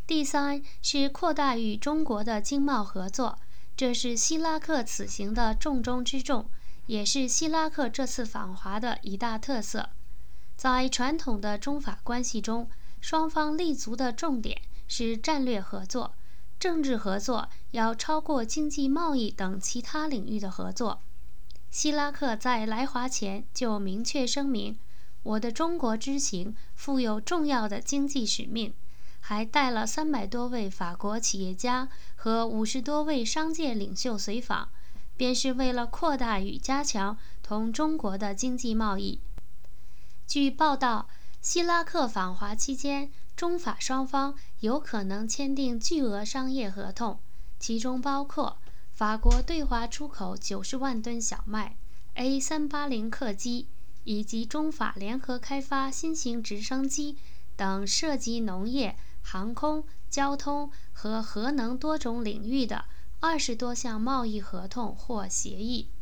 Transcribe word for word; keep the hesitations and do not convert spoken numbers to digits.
第三是扩大与中国的经贸合作，这是希拉克此行的重中之重，也是希拉克这次访华的一大特色。在传统的中法关系中，双方立足的重点是战略合作，政治合作要超过经济贸易等其他领域的合作。希拉克在来华前就明确声明，我的中国之行负有重要的经济使命，还带了三百多位法国企业家和五十多位商界领袖随访，便是为了扩大与加强同中国的经济贸易。据报道，希拉克访华期间，中法双方有可能签订巨额商业合同，其中包括法国对华出口九十万吨小麦、A 三八零 客机，以及中法联合开发新型直升机等涉及农业、航空、交通和核能多种领域的二十多项贸易合同或协议。